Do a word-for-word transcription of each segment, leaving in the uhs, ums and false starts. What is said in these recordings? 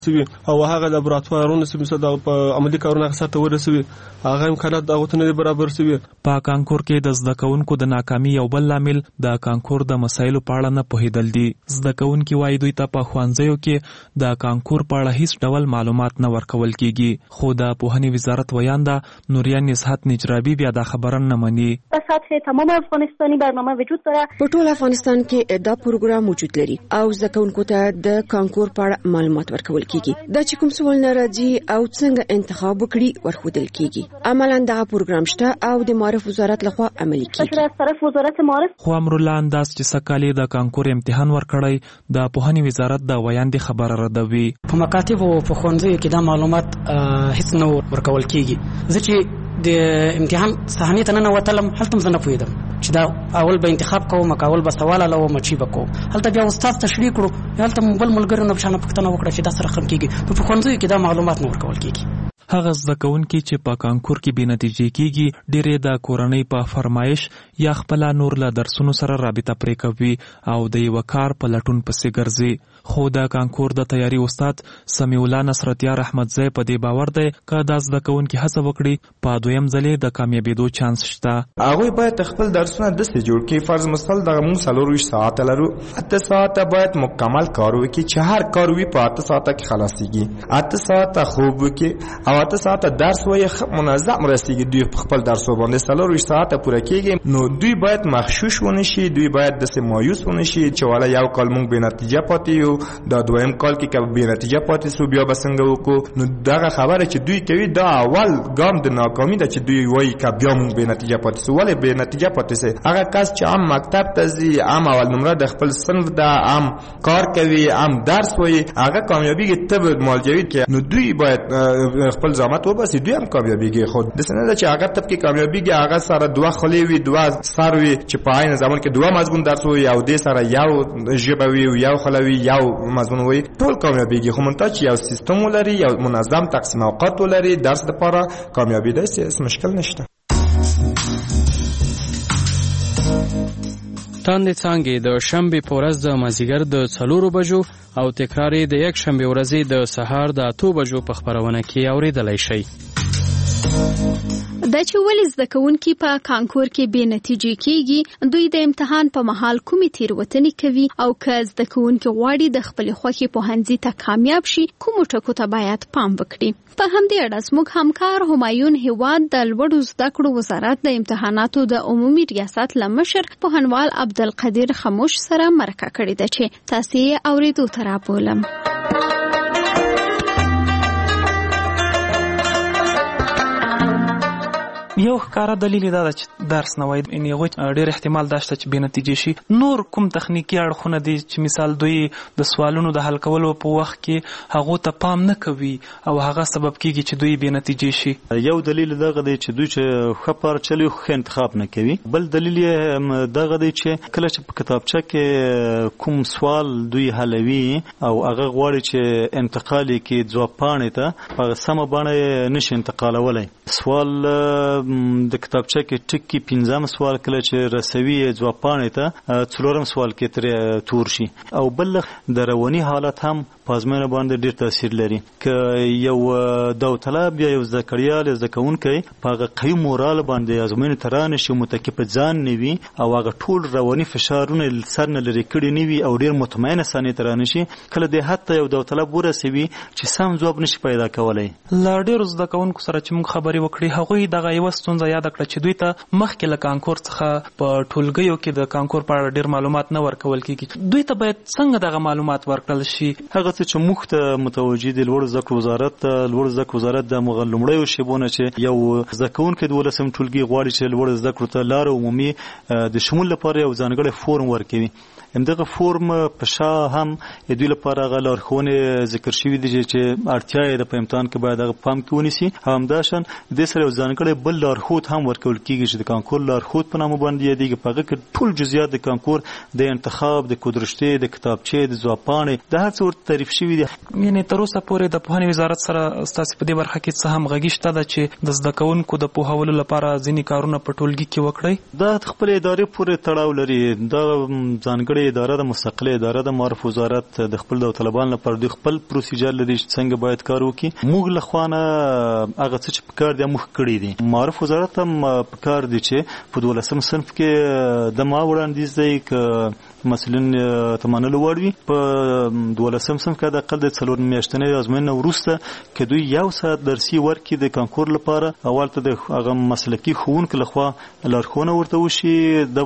سوي او هغه لابراتوارونه چې مثلا د عملي کارونه سره ورسوي هغه امکانات دغه ته برابر سوي. په کانکور کې د زده کوونکو د ناکامي یو بل لامل د کانکور د مسایلو په اړه نه پوهیدل دي. زده کوونکي وايي دوی ته په ښوونځیو کې د کانکور په اړه هیڅ ډول معلومات نه ورکول کیږي، خو د پوهنې وزارت ویانده نوریان نزهت نجرابی بیا دا خبره نه مني. په سطح تمام افغانستاني برنامه وجود داره. په ټول افغانستان کې دا پروګرام وجود لري او زده کوونکو ته د کانکور په اړه معلومات ورکول کیږي. دا چې کوم سوال ناراضي او څنګه انتخاب وکړي ورښودل کیږي. عملاً دا پروګرام شته او د معارف وزارت لخوا عملي کیږي. از طرف وزارت معارف خو امرالله انداز چې سکالي د کانکور امتحان ورکړی د پوهنې وزارت د ویاندې خبره ردوي. په مکاتب او په ښوونځیو کې دا معلومات هیڅ نه ورکول کیږي. زه چې د امتحان صحنې ته نه وتلم هلته زه نه پوهېدم چې دا اول به انتخاب کوم که اول به سوال لوم چې به کوم. هلته بیا استاد تشریح کړو، هلته بل ملګرو نه بشانه پوښتنه وکړه چې دا سره خم کیږي. په ښوونځیو کې دا معلومات نه ورکول کیږي. هغه زده کوونکي چې په کانکور کې بې نتیجې کیږي ډېرې د کورنۍ په فرمایش یا خپله نور له درسونو سره رابطه پرې کوي او د یوه کار په لټون پسې ګرځي. خو د کانکور د تیاری استاد سمیع الله نصرتیار احمدزی په دې باور دی که دا زده کوونکي هڅه وکړي په دویم ځل د کامیابېدو چانس شته. هغوی باید خپل درسونه داسې جوړ کړي، فرض مثال دغه موږ څلورویشت ساعته لرو، اته ساعته باید مکمل کار وکړي چې هر کار وي په اته ساعته کې خلاصېږي، اته ساعته خوب وکړي او اته ساعته درس وایي منظم رسېږي. دوی په خپل درسو باندې څلورویشت ساعته پوره کېږي، نو دوی باید مغشوش ونه شي، دوی باید داسې مایوس ونه شي چې والا یو کال موږ بې نتیجه پاتې یو، دا دویم کال کې که بې نتیجه پاتې سو بیا به څنګه وکړو. نو دغه خبره چې دوی کوي دا اول ګام د ناکامي ده چې دوی وایي که بیا موږ بې نتیجه پاتې سو. ولې بې نتیجه پاتې سي؟ هغه کس چې هم مکتب ته ځي، هم اول نمره د خپل صنف ده، هم کار کوي، هم درس وایي، هغه کامیابیږي. ته به مالجوي کې نو دوی باید خپل زحمت وباسي، دوی هم کامیابیږي. خو داسې نه ده چې هغه طب کې کامیابیږي هغه سره دوه خولې وي، دوه سر وي چې په عین زمان کې دوه مضمون درس وي او دې سره یو ژبه وي، یو خوله وي، یو مضمون وي، ټول کامیابیږي. خو منتها چې یو سیستم ولري، یو منظم تقسیم اوقات ولري، درس لپاره کامیابیدای هیڅ مشکل نشته. تاندې څانګې د شنبې په ورځ د مازدیګر د څلورو بجو او تکرار یې د یک شنبې ورځې د سهار د اتو بجو په خپرونه کې اورېدلی شئ. دا چې ولې زده کوونکي په کانکور کې بې نتیجې کیږي، دوی د امتحان په مهال کومې تېروتنې کوي او که زده کوونکي غواړي د خپلې خوښې پوهنځي ته کامیاب شي کومو ټکو ته باید پام وکړي. په همدې اړه زموږ همکار همایون هیواد د لوړو زده کړو وزارت د امتحاناتو د عمومي ریاست له مشر پوهنوال عبدالقدیر خموش سره مرکه کړې ده چې تاسې یې اورېدو ته رابولم. یو ښکاره دلیل دا ده چې درس نه وایي، یعنې هغوی ډېر احتمال دا شته چې بې نتیجې شي. نور کوم تخنیکي اړخونه دي چې مثال دوی د سوالونو د حل کولو په وخت کې هغو ته پام نه کوي او هغه سبب کېږي چې دوی بې نتیجې شي. یو دلیل دغه دی چې دوی چې ښه پارچلي ښه انتخاب نه کوي. بل دلیل یې دغه دی چې کله چې په کتابچه کې کوم سوال دوی حلوي او هغه غواړي چې انتقال یې کړي ځواب پاڼې ته، په هغه سمه بڼه یې نشي انتقالولی. سوال د کتابچه کې ټکي پنځم سوال کله چې رسوي ځواب پاڼې ته، څلورم سوال کې ترې تور شي. او بل د رواني حالت هم په ازموینه باندې ډېر تاثیر لري. که یو داوطلب یا یو زده کړیال یا زده کوونکی په هغه قوي مورال باندې ازموینې ته رانشي، متکي په ځان نه وي او هغه ټول رواني فشارونه سر نه لرې کړي نه وي او ډېر مطمئنه سانې ته رانشي، کله دې حتی یو داوطلب ورسوي چې سم ځواب نشي پیدا کولی. له ډېرو زده کوونکو سره چې موږ خبرې وکړې هغوی دغه یوه ستونزه یاده کړه چې دوی ته مخکې له کانکور څخه په ټولګیو کې د کانکور په اړه ډېر معلومات نه ورکول کېږي. دوی ته باید څنګه دغه معلومات ورکړل شي؟ هغه څه چې موږ ته متوجه دي لوړ زده کړو وزارت ته، لوړ زده کړو وزارت د هغه لومړیو شیبونه چې یو زده کوونکی دولسم ټولګي غواړي چې لوړ زده کړو ته لاره عمومي د شمول لپاره یو ځانګړی فورم ورکوي. همدغه فورم په شا هم دوی لپاره هغه لارښوونې ذکر شوي دي چې اړتیا یې ده په امتحان کې باید هغه پام کې ونیسي. همداشان دې سره یو ځانګړی بل لارښود هم ورکول کېږي چې د کانکور لارښود په نامه باندې یادېږي. په هغه کې ټول جزئیات د کانکور د انتخاب، د کودرشتې، د کتابچې، د ځواب پاڼې، د هر څه ورته تعریف شوي دي. یعنی تر اوسه پورې د پوهنې وزارت سره ستاسو په دې برخه کې څه هم غږی شته ده چې د زده کوونکو د پوهولو لپاره ځینې کارونه په ټولګي کې وکړي؟ دا خپل ادارې پورې تړاو لري. دا ځانګړې اداره د مستقله اداره د معارف وزارت د خپل د طالبان لپاره د خپل پروسیجر لري چې څنګه باید کار وکړي. موږ له خوانه هغه څه چې په کار دی موږ کړی دي. معارف وزارت هم په کار دی چې په دولسم صنف کې د ما وړاندیز دی ک مسلن تمنلو وړوي په دولسم صنف کې د اقل د څلور میاشتنۍ ازموینې وروسته کې دوی یو ساعت درسي ورکړي د کانکور لپاره. اول ته د هغه مسلکي ښوونکو لخوا لارښوونه ورته وشي د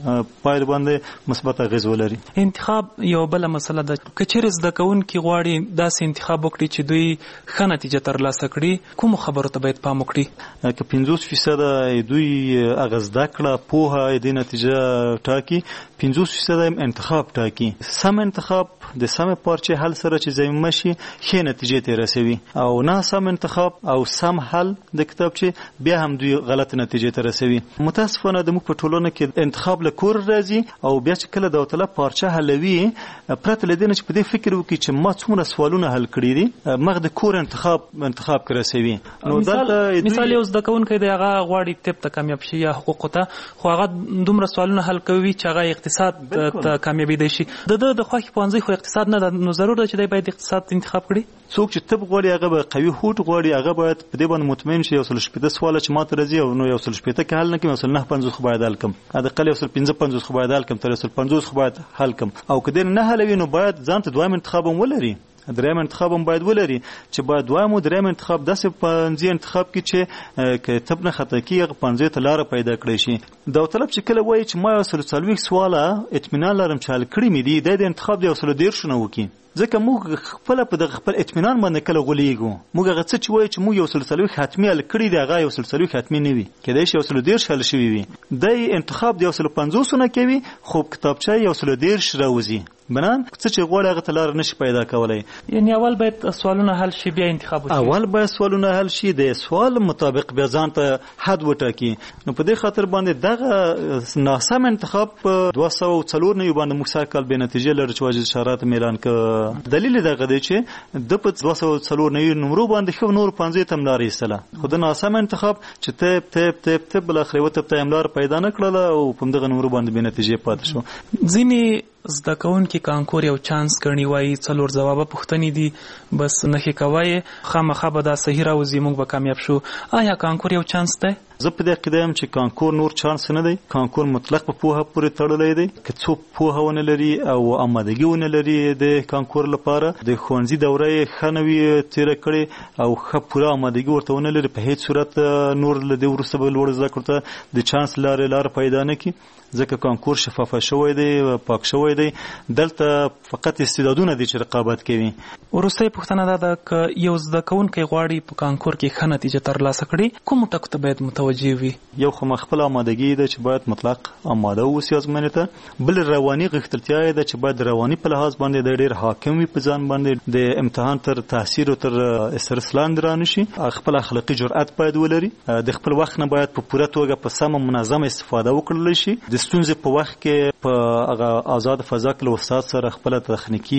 پای باندې مثبت اغېز ولري. انتخاب یو بل مسله ده. که چیرې زده کوونکي غواړي داسې انتخاب وکړي چې دوی ښه نتیجه ترلاسه کړي، کومو خبرو ته باید پام وکړي؟ که پنځوس فیصده دوی هغه زده کړه پوهه د نتیجه ټاکي، پنځوس فیصده انتخاب ټاکي. سم انتخاب د سم پارچې حل سره چې ضمیمه شي ښې نتیجې ته رسوي، او نه سم انتخاب او سم حل د کتابچې بیا هم دوی غلط نتیجې ته رسوي. متاسفانه د موږ په ټولنه کې انتخاب له کور راځي او بیا چې کله د وتله پارچه حلوي پرته له دې نه چې په دې فکر وکړي چې ما څومره سوالونه حل کړي دي مغ د کور انتخاب انتخاب کې رسوي. نو مثال مثال یو زده کوونکی دی هغه غواړي طب ته کامیاب شي یا حقوقو ته، خو هغه دومره سوالونه حل کوي چې هغه اقتصاد ته کامیابی دی شي. د د د خوښ پوهنځي خو اقتصاد نه ده، نو ضرور ده چې دی باید اقتصاد انتخاب کړي. څوک چې طب غواړي هغه به قوي هوډ غواړي، هغه باید په دې باندې مطمئن شي یو سل شپېته سوال چې ماته راځي او نو یو سل شپېته کې حل نه کړم، یو سل نه پنځوس خو باید حل کړم، حداقل یو سل پنځه پنځوس خو باید حل کړم، تر یو سل پنځوس خو باید حل کړم. او که دې نه حلوي نو باید ځان ته دویم انتخاب هم ولري، دریم انتخاب هم باید ولري چې باید دویم او دریم انتخاب داسې پنځه انتخاب کې چې که طب نه خطا کېږي پنځه ته لاره پیدا کړی شي. داوطلب چې کله وایي چې ما یو سل څلوېښت سواله اطمینان لرم چې حل کړي مې دي، د انتخاب د یو سل دېرشو نه وکړي. ځکه موږ خپل په دغه خپل اطمینان باندې کله غولېږو. موږ هغه څه چې وایي چې موږ یو سل څلوېښت حتمي حل کړي دي هغه یو سل څلوېښت حتمي نه وي، کېدای شي یو سل دېرش حل شوي وي. دی انتخاب د یو سل پنځوسو نه کوي خو کتابچه یو سل دېرش راوځي. بنان څه چې غواړي هغه ته لار نشي پیدا کولی. یعنی اول باید سوالونه حل شي بیا انتخاب وشي. اول باید سوالونه حل شي، د سوال مطابق بیا ځان ته حد وټاکي. نو په دې خاطر باندې دغه ناسم انتخاب په دوه سوه څلور نوي باندې موږ سږ کال بې نتیجې لرو چې واجد اشارات اعلان کړ. دلیل یې دغه دی چې د په دوه سوه څلور نوي نمرو باندې ښه نور پنځه ته هم لاره ایستله، خو د ناسم انتخاب چې طب طب طب طب بالاخره وطب ته هم لاره پیدا نه کړله او په همدغه نمرو باندې بې نتیجې پاتې شو. ځینې زده کوونکي کانکور یو چانس ګڼي، وایي څلور ځوابه پوښتنې دي بس نښې کوئ خامخا به دا صحیح راوځي موږ به کامیاب شو. آیا کانکور یو چانس دی؟ زه په دې عقیده یم چې کانکور نور چانس نه دی. کانکور مطلق په پوهه پورې تړلی دی. که څوک پوهه ونه لري او آمادګي ونه لري د کانکور لپاره، د ښوونځي دوره یې ښه نه وي تېره کړې او ښه پوره آمادګي ورته ونه لري، په هیڅ صورت نور له دې وروسته به لوړ زده کړو ته د چانس لارې لاره پیدا نه کړي. ځکه کانکور شفافه شوی دی، پاک شوی دی. دلته فقط استعدادونه دي چې رقابت کوي. وروستۍ پوښتنه دا ده که یو زده کوونکی غواړي په کانکور کې ښه نتیجه ترلاسه کړي، کومو ټکو ته باید متوجه وي؟ یو خو خپل آمادګي ده چې باید مطلق آماده واوسي ازموینې ته. بل رواني غښتلتیا یې ده چې باید رواني په لحاظ باندې د ډېر حاکم وي په ځان باندې، د امتحان تر تاثیر او تر استرس لاندې رانشي. خپل اخلاقي جرأت باید ولري. د خپل وخت نه باید په پوره توګه په سمه منظمه استفاده وکړل شي. د ستونزې په وخت کې په هغه آزاد فضا کې له استاد سره خپل تخنیکي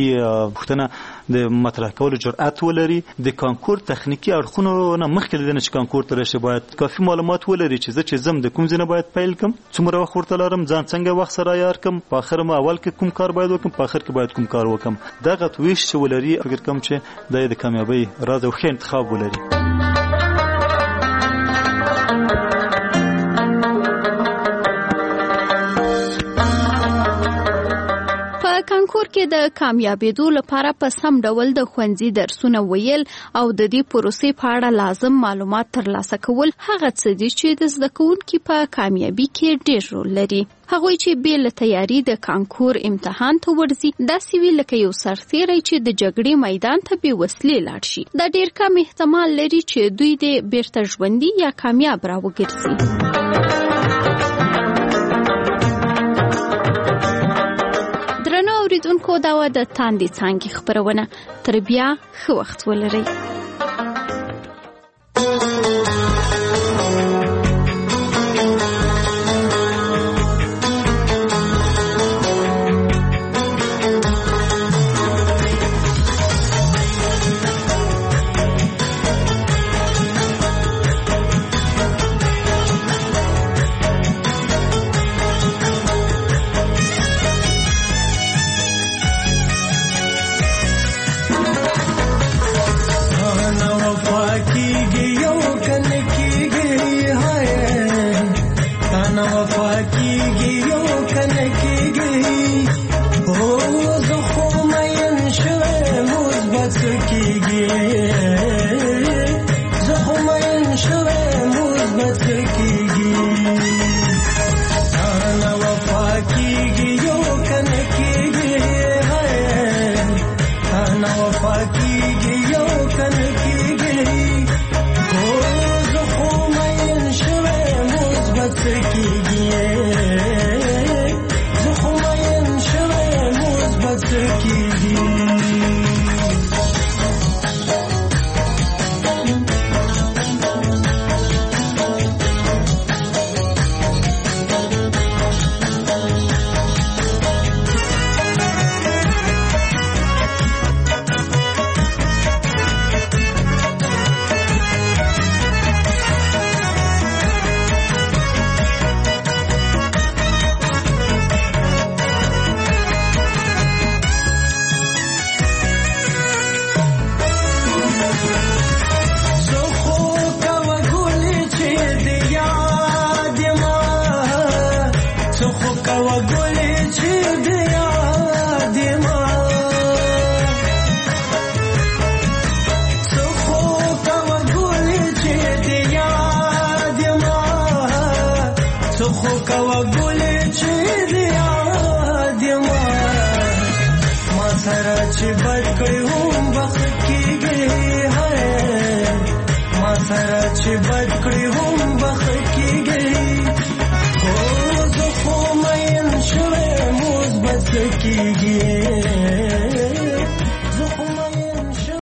پوښتنه د مطرح کولو جرأت ولري. د کانکور تخنیکي اړخونو نه مخکې له دې چې کانکور ته راشي باید کافي معلومات ولري چې زه چې زم د کوم ځای نه باید پیل کړم، څومره وخت ورته لرم، ځان څنګه وخت سره عیار کړم، په اخر ما اول کې کوم کار باید وکړم، په اخر کې باید کوم کار وکړم. دغه تویش چې ولري فکر کوم چې د کامیابۍ راز او ښه انتخاب ولري. کانکور کې د کامیابیدو لپاره په سم ډول د ښوونځي درسونه ویل او د دې پروسې په اړه لازم معلومات ترلاسه کول هغه څه دي چې د زده کوونکي په کامیابی کې ډېر رول لري. هغوی چې بې له تیاری د کانکور امتحان ته ورځي داسې وي لکه یو سرتیری چې د جګړې میدان ته بې وسلې لاړ شي. دا ډېر کم احتمال لري چې دوی د بیرته ژوندي یا کامیاب راوګرځي. اوریدونکو دا و د تاندې څانګې خبرونه. تر بیا ښه وخت ولرئ. کیږي زه خو مین شوی مثبت کیږي نه وفا کیږي یو کنه کیږي نه وفا کیږي یو کنه کیږي کو زه خو مین شوی مثبت کیږي زه خو مین شوی مثبت کیږي خو کوا